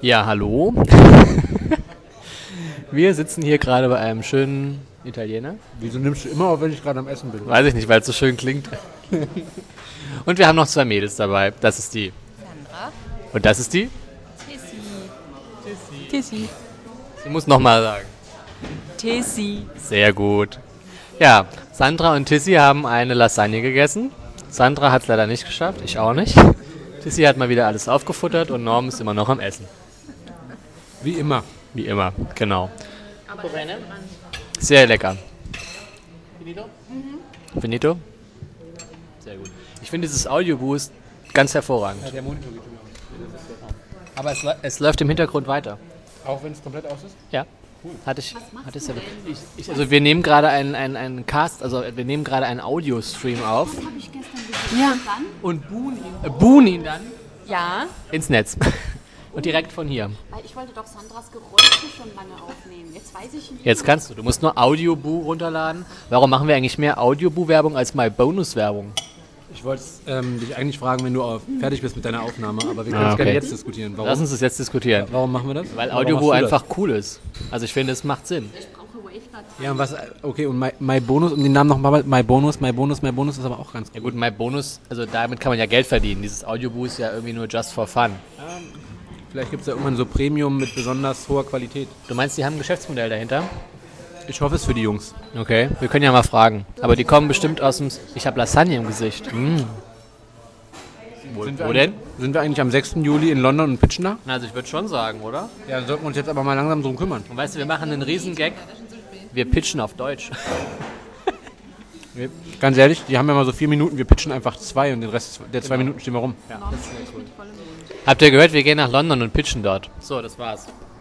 Ja, hallo. Wir sitzen hier gerade bei einem schönen Italiener. Wieso nimmst du immer auf, wenn ich gerade am Essen bin? Weiß ich nicht, weil es so schön klingt. Und wir haben noch 2 Mädels dabei. Das ist die Sandra. Und das ist die Tissi. Sie muss nochmal sagen. Tissi. Sehr gut. Ja, Sandra und Tissi haben eine Lasagne gegessen. Sandra hat es leider nicht geschafft, ich auch nicht. Tissi hat mal wieder alles aufgefuttert und Norm ist immer noch am Essen. Wie immer. Wie immer, genau. Sehr lecker. Finito? Sehr gut. Ich finde dieses Audioboost ganz hervorragend. Der Monitor geht immer aus. Aber es läuft im Hintergrund weiter. Auch wenn es komplett aus ist? Ja. Hatte ich ja. Also wir nehmen gerade einen Cast, also wir nehmen gerade einen Audio-Stream auf. Habe ich gestern gesehen. Ja. Und buhen ihn dann Ja. ins Netz. Und direkt von hier. Weil ich wollte doch Sandras Geräusche schon lange aufnehmen. Jetzt weiß ich nicht. Jetzt kannst du. Du musst nur Audioboo runterladen. Warum machen wir eigentlich mehr Audioboo-Werbung als MyBonus-Werbung? Ich wollte dich eigentlich fragen, wenn du fertig bist mit deiner Aufnahme, aber wir können es gerne jetzt diskutieren. Warum? Lass uns das jetzt diskutieren. Warum machen wir das? Weil Warum Audioboo machst du das? einfach cool ist. Also ich finde, es macht Sinn. Ich brauche Wavedateien. Ja, und was? Okay, und My Bonus, um den Namen nochmal, My Bonus ist aber auch ganz Ja gut. gut, MyBonus, also damit kann man ja Geld verdienen. Dieses Audioboo ist ja irgendwie nur just for fun. Vielleicht gibt es ja irgendwann so Premium mit besonders hoher Qualität. Du meinst, die haben ein Geschäftsmodell dahinter? Ich hoffe es für die Jungs. Okay, wir können ja mal fragen. Aber die kommen bestimmt aus dem... Ich habe Lasagne im Gesicht. Wo denn? Sind wir eigentlich am 6. Juli in London und pitchen da? Also ich würde schon sagen, oder? Ja, dann sollten wir uns jetzt aber mal langsam drum kümmern. Und weißt du, wir machen einen Riesengag. Wir pitchen auf Deutsch. Ganz ehrlich, die haben ja mal so 4 Minuten, wir pitchen einfach 2 und den Rest der 2 Minuten stehen wir rum. Habt ihr gehört, wir gehen nach London und pitchen dort. So, das war's.